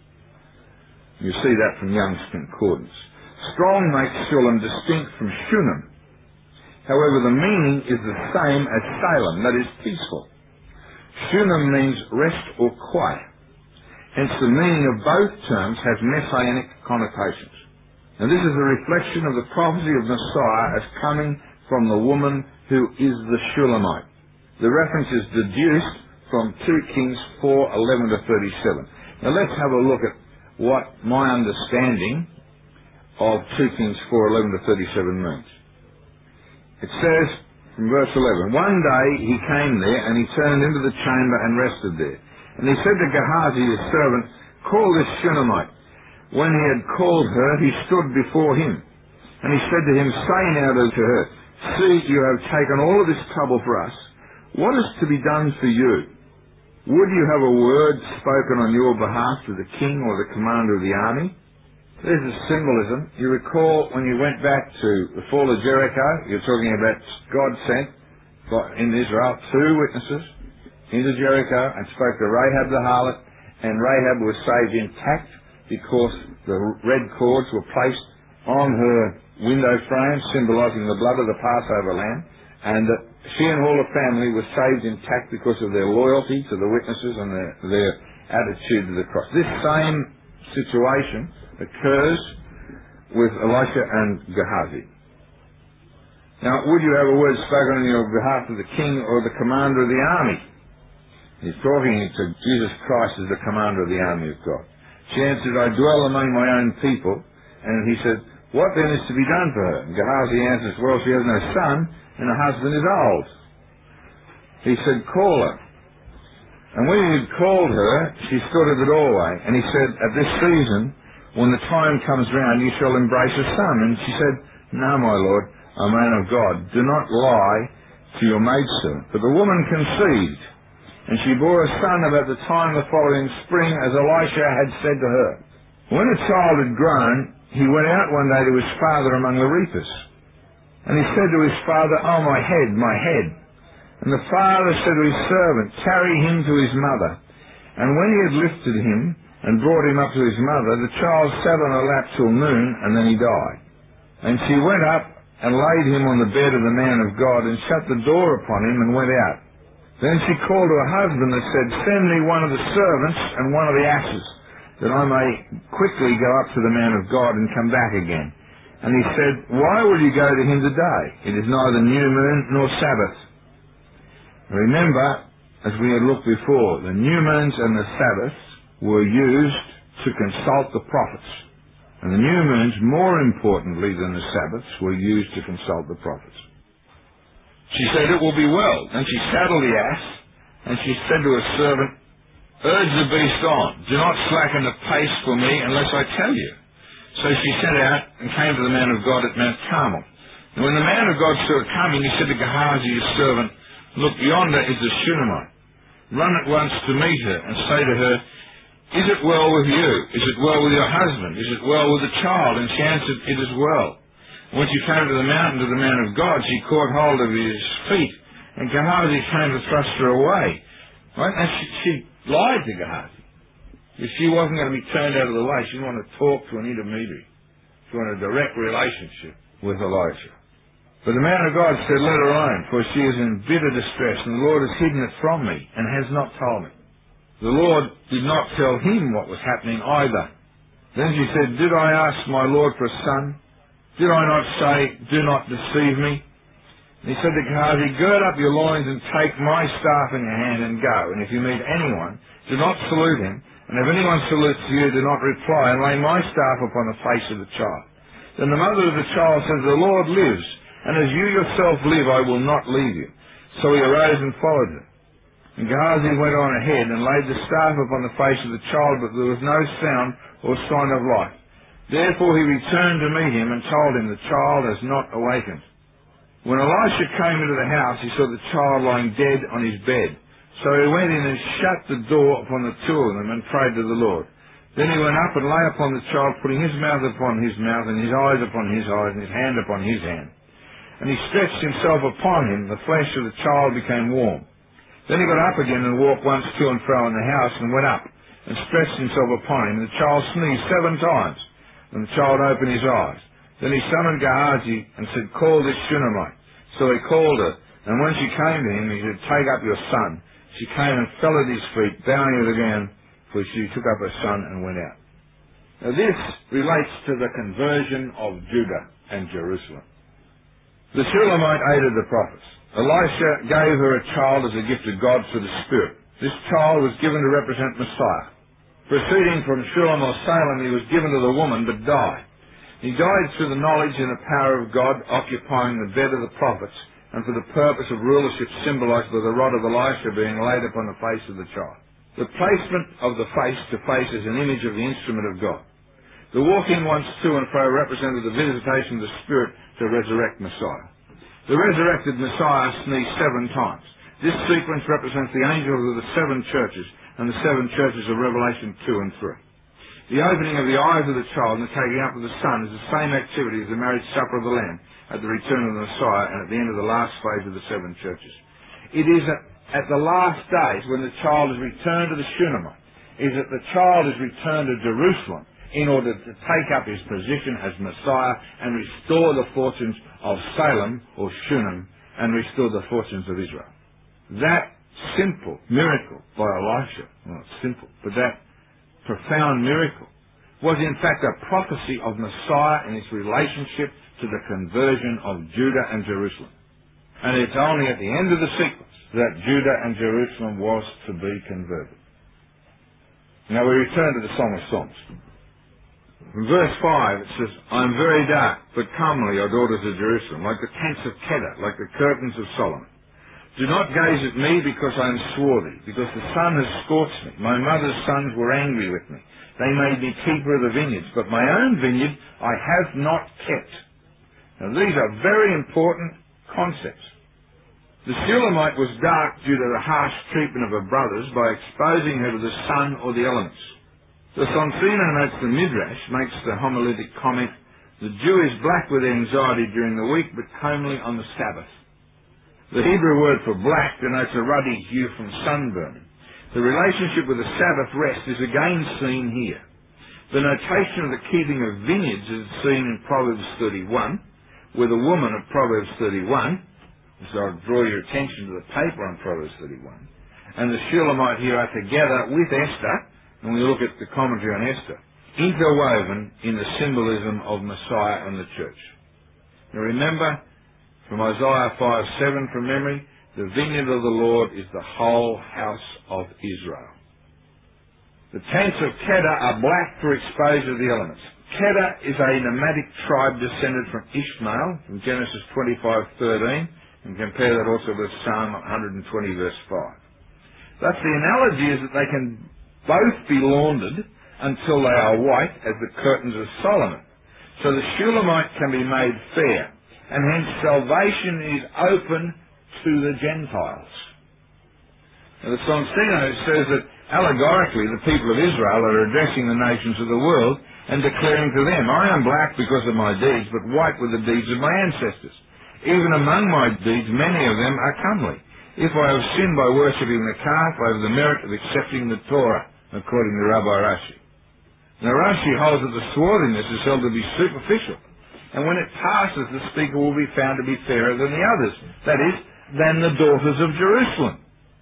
You see that from Young's Concordance. Strong makes Shulam distinct from Shunem. However, the meaning is the same as Salem, that is peaceful. Shunem means rest or quiet. Hence the meaning of both terms has messianic connotations. And this is a reflection of the prophecy of Messiah as coming from the woman who is the Shulamite. The reference is deduced from two Kings four, eleven to thirty-seven. Now let's have a look at what my understanding of two Kings four, eleven to thirty-seven means. It says from verse eleven, "One day he came there, and he turned into the chamber and rested there. And he said to Gehazi his servant, 'Call this Shunammite.' When he had called her, he stood before him. And he said to him, 'Say now to her, see, you have taken all of this trouble for us. What is to be done for you? Would you have a word spoken on your behalf to the king or the commander of the army?'" There's a symbolism. You recall when you went back to the fall of Jericho, you're talking about God sent in Israel two witnesses into Jericho and spoke to Rahab the harlot, and Rahab was saved intact because the red cords were placed on her window frame, symbolising the blood of the Passover lamb, and that she and all her family were saved intact because of their loyalty to the witnesses and their, their attitude to the cross. This same situation occurs with Elisha and Gehazi. Now, would you have a word spoken on your behalf to the king or the commander of the army? He's talking to Jesus Christ as the commander of the army of God. She answered, "I dwell among my own people." And he said, "What then is to be done for her?" And Gehazi answers, "Well, she has no son, and her husband is old." He said, "Call her." And when he had called her, she stood at the doorway. And he said, "At this season, when the time comes round, you shall embrace a son." And she said, "No, my lord, O man of God, do not lie to your maidservant. But the woman conceived, and she bore a son about the time of the following spring, as Elisha had said to her. When the child had grown, he went out one day to his father among the reapers. And he said to his father, "Oh, my head, my head." And the father said to his servant, "Carry him to his mother." And when he had lifted him and brought him up to his mother, the child sat on her lap till noon, and then he died. And she went up and laid him on the bed of the man of God, and shut the door upon him, and went out. Then she called to her husband and said, "Send me one of the servants and one of the asses, that I may quickly go up to the man of God and come back again." And he said, "Why will you go to him today? It is neither new moon nor Sabbath." Remember, as we had looked before, the new moons and the Sabbaths were used to consult the prophets. And the new moons, more importantly than the Sabbaths, were used to consult the prophets. She said, "It will be well." And she saddled the ass, and she said to her servant, "Urge the beast on. Do not slacken the pace for me unless I tell you." So she set out and came to the man of God at Mount Carmel. And when the man of God saw her coming, he said to Gehazi, his servant, "Look, yonder is the Shunammite. Run at once to meet her and say to her, 'Is it well with you? Is it well with your husband? Is it well with the child?' And she answered, 'It is well.' And when she came to the mountain to the man of God, she caught hold of his feet, and Gehazi came to thrust her away." Right? And she, she lied to Gehazi. If she wasn't going to be turned out of the way, she didn't want to talk to an intermediary. She wanted a direct relationship with Elisha. But the man of God said, "Let her alone, for she is in bitter distress, and the Lord has hidden it from me, and has not told me." The Lord did not tell him what was happening either. Then she said, "Did I ask my Lord for a son? Did I not say, 'Do not deceive me'?" And he said to Gehazi, "Gird up your loins and take my staff in your hand and go. And if you meet anyone, do not salute him. And if anyone salutes you, do not reply, and lay my staff upon the face of the child." Then the mother of the child said, "The Lord lives, and as you yourself live, I will not leave you." So he arose and followed her. And Gehazi went on ahead and laid the staff upon the face of the child, but there was no sound or sign of life. Therefore he returned to meet him and told him, "The child has not awakened." When Elisha came into the house, he saw the child lying dead on his bed. So he went in and shut the door upon the two of them and prayed to the Lord. Then he went up and lay upon the child, putting his mouth upon his mouth and his eyes upon his eyes and his hand upon his hand. And he stretched himself upon him. The flesh of the child became warm. Then he got up again and walked once to and fro in the house, and went up and stretched himself upon him. The child sneezed seven times, and the child opened his eyes. Then he summoned Gehazi and said, "Call this Shunammite." So he called her, and when she came to him, he said, "Take up your son." She came and fell at his feet, bowing to the ground, for she took up her son and went out. Now this relates to the conversion of Judah and Jerusalem. The Shulamite aided the prophets. Elisha gave her a child as a gift of God through the Spirit. This child was given to represent Messiah. Proceeding from Shulam or Salem, he was given to the woman, but died. He died through the knowledge and the power of God, occupying the bed of the prophets, and for the purpose of rulership symbolized by the rod of Elisha being laid upon the face of the child. The placement of the face to face is an image of the instrument of God. The walking once to and fro represented the visitation of the Spirit to resurrect Messiah. The resurrected Messiah sneezed seven times. This sequence represents the angels of the seven churches and the seven churches of Revelation two and three. The opening of the eyes of the child and the taking up of the Son is the same activity as the marriage supper of the Lamb at the return of the Messiah and at the end of the last phase of the seven churches. It is at, at the last days when the child is returned to the Shunammite, is that the child is returned to Jerusalem in order to take up his position as Messiah and restore the fortunes of Salem or Shunem and restore the fortunes of Israel. That simple miracle by Elisha, well, not simple, but that profound miracle was in fact a prophecy of Messiah and its relationship to the conversion of Judah and Jerusalem. And it's only at the end of the sequence that Judah and Jerusalem was to be converted. Now we return to the Song of Songs. In verse five it says, "I am very dark, but comely, O daughters of Jerusalem, like the tents of Kedar, like the curtains of Solomon. Do not gaze at me because I am swarthy, because the sun has scorched me. My mother's sons were angry with me. They made me keeper of the vineyards, but my own vineyard I have not kept." Now these are very important concepts. The Shulamite was dark due to the harsh treatment of her brothers by exposing her to the sun or the elements. The Sonsino notes the Midrash makes the homiletic comment, the Jew is black with anxiety during the week but comely on the Sabbath. The Hebrew word for black denotes a ruddy hue from sunburn. The relationship with the Sabbath rest is again seen here. The notation of the keeping of vineyards is seen in Proverbs thirty-one, where the woman of Proverbs thirty-one, so I'll draw your attention to the paper on Proverbs thirty-one, and the Shulamite here are together with Esther, and we look at the commentary on Esther, interwoven in the symbolism of Messiah and the church. Now remember, from Isaiah five seven from memory, the vineyard of the Lord is the whole house of Israel. The tents of Kedar are black for exposure to the elements. Kedar is a nomadic tribe descended from Ishmael, from Genesis twenty-five thirteen, and compare that also with Psalm one hundred twenty verse five. Thus the analogy is that they can both be laundered until they are white as the curtains of Solomon. So the Shulamite can be made fair, and hence salvation is open to the Gentiles. Now the Sonsino says that allegorically the people of Israel are addressing the nations of the world and declaring to them, I am black because of my deeds, but white with the deeds of my ancestors. Even among my deeds many of them are comely. If I have sinned by worshipping the calf, I have the merit of accepting the Torah, according to Rabbi Rashi. Now Rashi holds that the swarthiness is held to be superficial, and when it passes the speaker will be found to be fairer than the others, that is, than the daughters of Jerusalem.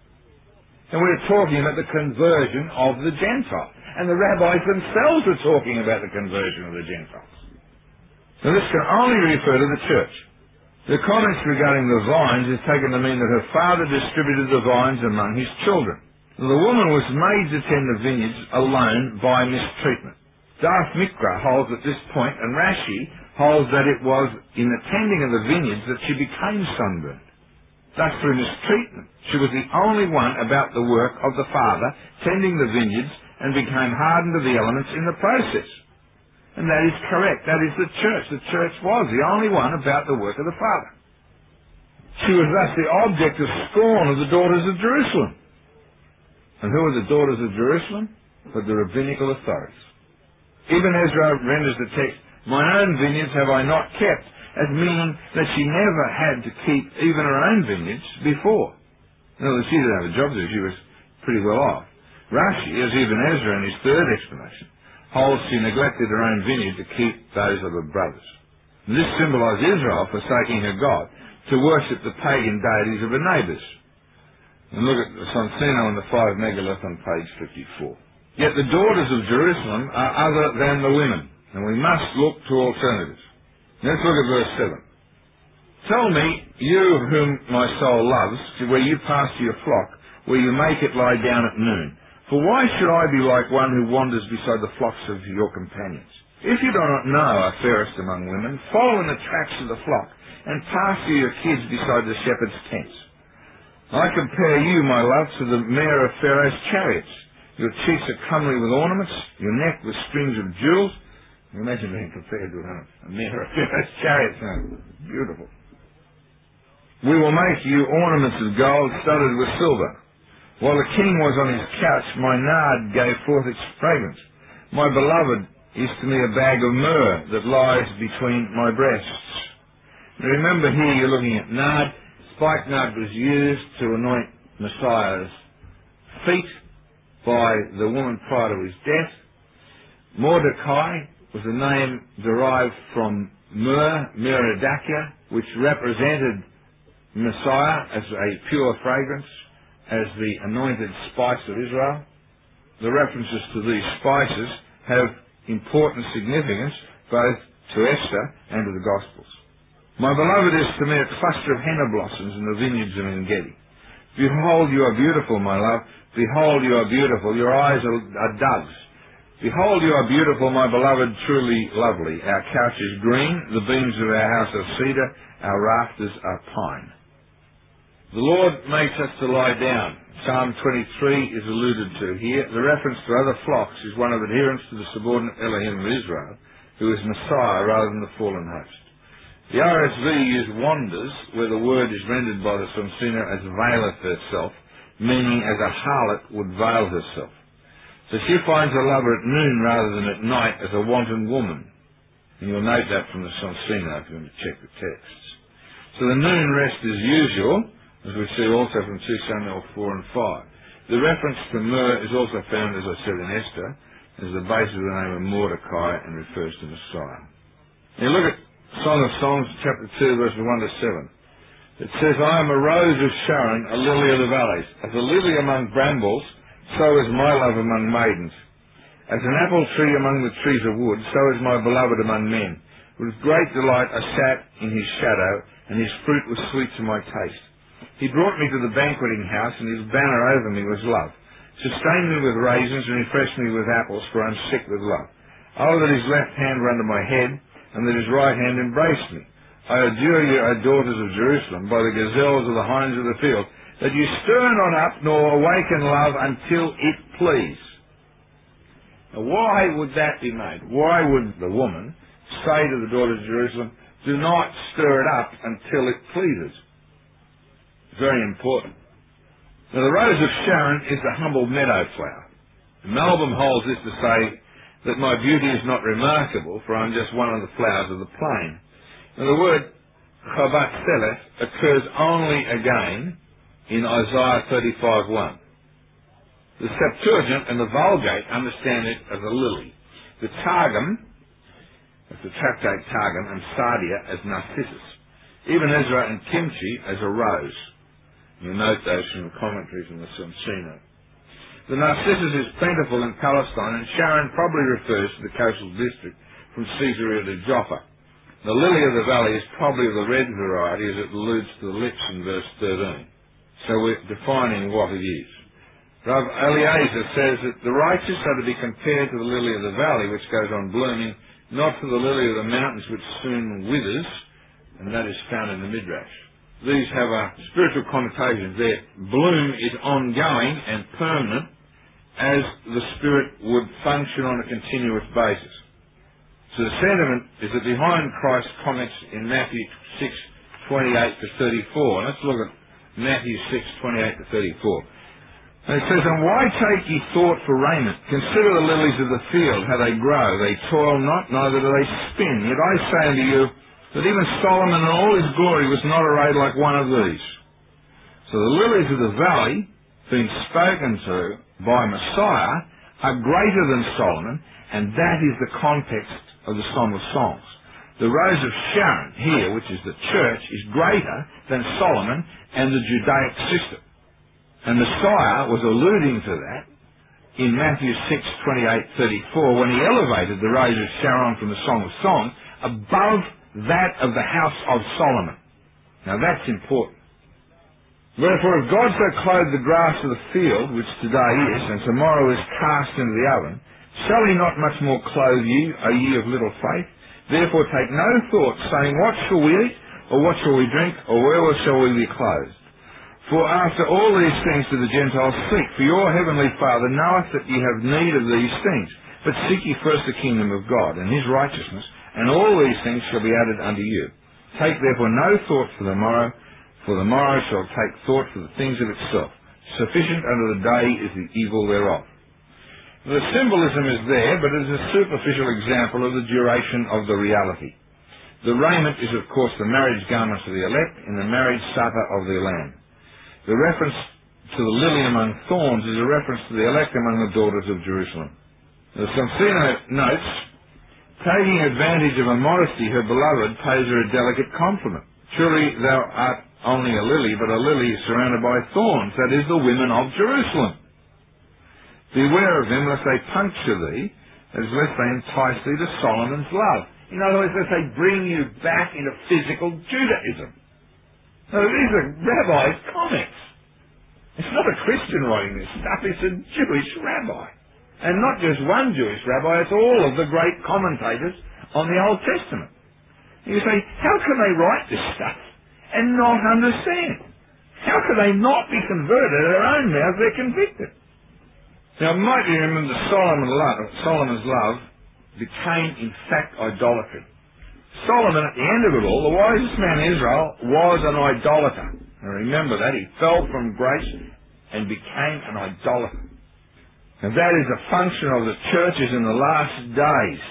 And we're talking about the conversion of the Gentile. And the rabbis themselves are talking about the conversion of the Gentiles. Now this can only refer to the church. The comments regarding the vines is taken to mean that her father distributed the vines among his children. Now, the woman was made to tend the vineyards alone by mistreatment. Daf Mikra holds at this point, and Rashi holds that it was in the tending of the vineyards that she became sunburned. Thus, through mistreatment, she was the only one about the work of the Father, tending the vineyards, and became hardened to the elements in the process. And that is correct. That is the church. The church was the only one about the work of the Father. She was thus the object of scorn of the daughters of Jerusalem. And who are the daughters of Jerusalem? But the rabbinical authorities. Ibn Ezra renders the text, mine own vineyards have I not kept, as meaning that she never had to keep even her own vineyards before. In other words, she didn't have a job to do. She was pretty well off. Rashi, as Ibn Ezra in his third explanation, holds she neglected her own vineyard to keep those of her brothers. And this symbolized Israel forsaking her God to worship the pagan deities of her neighbours. And look at the Sonsino and the five megalith on page fifty-four. Yet the daughters of Jerusalem are other than the women, and we must look to alternatives. Let's look at verse seven. Tell me, you whom my soul loves, where you pasture your flock, where you make it lie down at noon. For why should I be like one who wanders beside the flocks of your companions? If you do not know are fairest among women, follow in the tracks of the flock, and pasture your kids beside the shepherd's tents. I compare you, my love, to the mare of Pharaoh's chariots. Your cheeks are comely with ornaments, your neck with strings of jewels. You imagine being compared to a mare of Pharaoh's chariots. Oh, beautiful. We will make you ornaments of gold studded with silver. While the king was on his couch, my nard gave forth its fragrance. My beloved is to me a bag of myrrh that lies between my breasts. Now remember here you're looking at nard. Spikenard was used to anoint Messiah's feet by the woman prior to his death. Mordecai was a name derived from myrrh, myrrhadacia, which represented Messiah as a pure fragrance, as the anointed spice of Israel. The references to these spices have important significance both to Esther and to the Gospels. My beloved is to me a cluster of henna blossoms in the vineyards of En-gedi. Behold, you are beautiful, my love. Behold, you are beautiful. Your eyes are, are doves. Behold, you are beautiful, my beloved, truly lovely. Our couch is green. The beams of our house are cedar. Our rafters are pine. The Lord makes us to lie down. Psalm twenty-three is alluded to here. The reference to other flocks is one of adherence to the subordinate Elohim of Israel, who is Messiah rather than the fallen host. The R S V used wanders, where the word is rendered by the Sonsina as veileth herself, meaning as a harlot would veil herself. So she finds a lover at noon rather than at night as a wanton woman. And you'll note that from the Sonsina if you want to check the texts. So the noon rest is usual, as we see also from two Samuel four and five. The reference to myrrh is also found, as I said, in Esther, as the basis of the name of Mordecai and refers to Messiah. Now look at Song of Songs, chapter two, verses one to seven. It says, I am a rose of Sharon, a lily of the valleys. As a lily among brambles, so is my love among maidens. As an apple tree among the trees of wood, so is my beloved among men. With great delight I sat in his shadow, and his fruit was sweet to my taste. He brought me to the banqueting house, and his banner over me was love. Sustained me with raisins, and refreshed me with apples, for I am sick with love. Oh, that his left hand were under my head, and that his right hand embraced me. I adjure you, O daughters of Jerusalem, by the gazelles of the hinds of the field, that you stir not up nor awaken love until it please. Now, why would that be made? Why would the woman say to the daughters of Jerusalem, do not stir it up until it pleases? Very important. Now, the rose of Sharon is the humble meadow flower. Malcolm holds this to say that my beauty is not remarkable, for I am just one of the flowers of the plain. Now, the word chabat selef occurs only again in Isaiah thirty-five one. The Septuagint and the Vulgate understand it as a lily. The Targum, that's the Tractate Targum, and Sardia as narcissus. Even Ezra and Kimchi as a rose. You'll note those from the commentaries in the Sonsina. The narcissus is plentiful in Palestine, and Sharon probably refers to the coastal district from Caesarea to Joppa. The lily of the valley is probably of the red variety, as it alludes to the lips in verse thirteen. So we're defining what it is. Rav Eliezer says that the righteous are to be compared to the lily of the valley, which goes on blooming, not to the lily of the mountains, which soon withers, and that is found in the Midrash. These have a spiritual connotation. Their bloom is ongoing and permanent, as the Spirit would function on a continuous basis. So the sentiment is that behind Christ's comments in Matthew six twenty-eight to thirty-four, let's look at Matthew six twenty-eight to thirty-four. And it says, and why take ye thought for raiment? Consider the lilies of the field, how they grow. They toil not, neither do they spin. Yet I say unto you, that even Solomon in all his glory was not arrayed like one of these. So the lilies of the valley, being spoken to by Messiah, are greater than Solomon, and that is the context of the Song of Songs. The rose of Sharon here, which is the church, is greater than Solomon and the Judaic system. And Messiah was alluding to that in Matthew six twenty-eight to thirty-four when he elevated the rose of Sharon from the Song of Songs above that of the house of Solomon. Now that's important. Wherefore, if God so clothe the grass of the field, which today is, and tomorrow is cast into the oven, shall he not much more clothe you, O ye of little faith? Therefore take no thought, saying, what shall we eat, or what shall we drink, or wherewith shall we be clothed? For after all these things do the Gentiles seek, for your heavenly Father knoweth that ye have need of these things. But seek ye first the kingdom of God, and his righteousness, and all these things shall be added unto you. Take therefore no thought for the morrow, for the morrow shall take thought for the things of itself. Sufficient unto the day is the evil thereof. The symbolism is there, but it is a superficial example of the duration of the reality. The raiment is, of course, the marriage garments of the elect in the marriage supper of the Lamb. The reference to the lily among thorns is a reference to the elect among the daughters of Jerusalem. The Sonsina notes, taking advantage of her modesty, her beloved pays her a delicate compliment. Truly thou art only a lily, but a lily surrounded by thorns, that is, the women of Jerusalem. Beware of them, lest they puncture thee, as lest they entice thee to Solomon's love. In other words, lest they bring you back into physical Judaism. Now, these are rabbis' comments. It's not a Christian writing this stuff, it's a Jewish rabbi. And not just one Jewish rabbi, it's all of the great commentators on the Old Testament. You say, how can they write this stuff and not understand? How can they not be converted at their own mouth? They're convicted. Now, might you remember Solomon love, Solomon's love became, in fact, idolatry. Solomon, at the end of it all, the wisest man in Israel, was an idolater. And remember that. He fell from grace and became an idolater. And that is a function of the churches in the last days.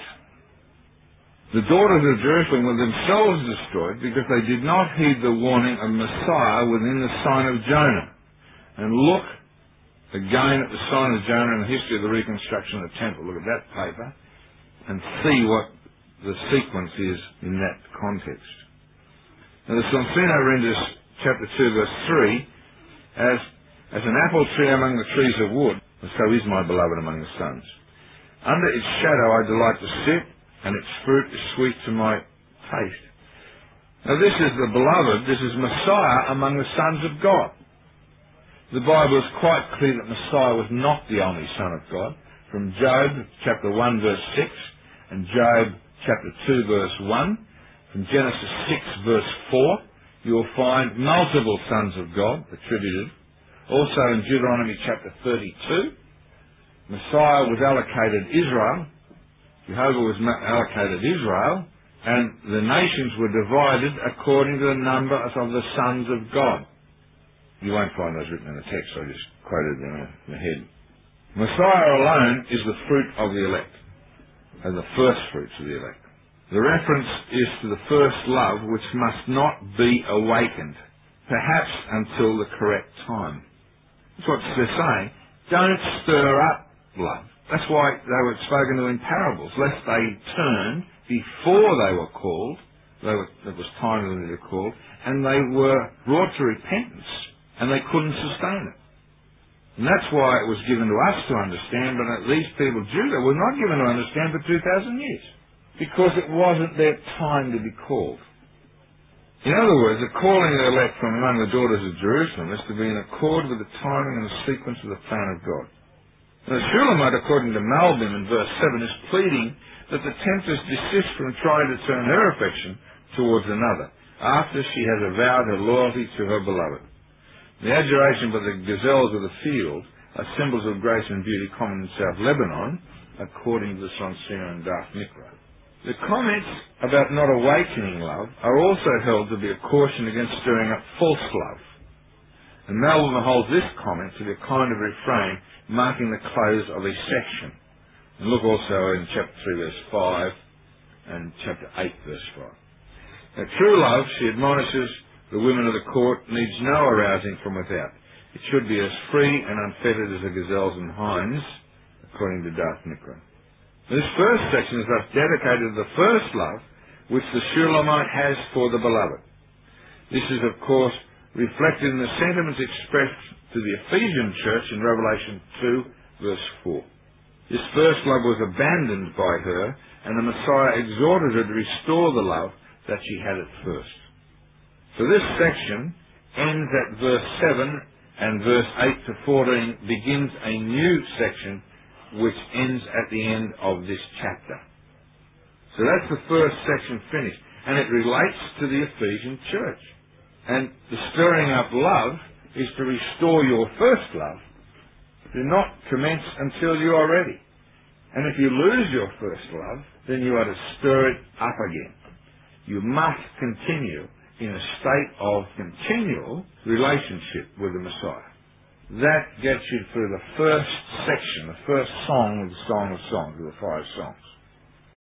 The daughters of Jerusalem were themselves destroyed because they did not heed the warning of Messiah within the sign of Jonah. And look again at the sign of Jonah and the history of the reconstruction of the temple. Look at that paper and see what the sequence is in that context. Now the Sonsino renders chapter two verse three as, as an apple tree among the trees of wood, so is my beloved among the sons. Under its shadow I delight to sit, and its fruit is sweet to my taste. Now this is the beloved, this is Messiah among the sons of God. The Bible is quite clear that Messiah was not the only Son of God. From Job chapter one verse six and Job chapter two verse one, from Genesis six verse four, you will find multiple sons of God attributed. Also in Deuteronomy chapter thirty-two, Messiah was allocated Israel, Jehovah was allocated Israel, and the nations were divided according to the number of the sons of God. You won't find those written in the text, I just quoted them in the head. Messiah alone is the fruit of the elect, and the first fruits of the elect. The reference is to the first love which must not be awakened, perhaps until the correct time. That's what they're saying. Don't stir up love. That's why they were spoken to in parables, lest they turned before they were called, they were, it was time that they were called, and they were brought to repentance, and they couldn't sustain it. And that's why it was given to us to understand, but these people, Judah, were not given to understand for two thousand years, because it wasn't their time to be called. In other words, the calling of the elect from among the daughters of Jerusalem is to be in accord with the timing and the sequence of the plan of God. Now, the Shulamite, according to Malbim in verse seven, is pleading that the temptress desist from trying to turn her affection towards another, after she has avowed her loyalty to her beloved. The adjuration by the gazelles of the field are symbols of grace and beauty common in South Lebanon, according to the Sonsino and Daf Mikra. The comments about not awakening love are also held to be a caution against stirring up false love. And Malbim holds this comment to be a kind of refrain marking the close of a section. And look also in chapter three verse five and chapter eight verse five. Now, true love, she admonishes the women of the court, needs no arousing from without. It should be as free and unfettered as the gazelles and hinds, according to Daf Mikra. This first section is thus dedicated to the first love which the Shulamite has for the beloved. This is, of course, reflected in the sentiments expressed to the Ephesian church in Revelation two, verse four. This first love was abandoned by her, and the Messiah exhorted her to restore the love that she had at first. So this section ends at verse seven, and verse eight to fourteen begins a new section which ends at the end of this chapter. So that's the first section finished, and it relates to the Ephesian church. And the stirring up love is to restore your first love. Do not commence until you are ready. And if you lose your first love, then you are to stir it up again. You must continue in a state of continual relationship with the Messiah. That gets you through the first section, the first song of the Song of Songs, of the five songs.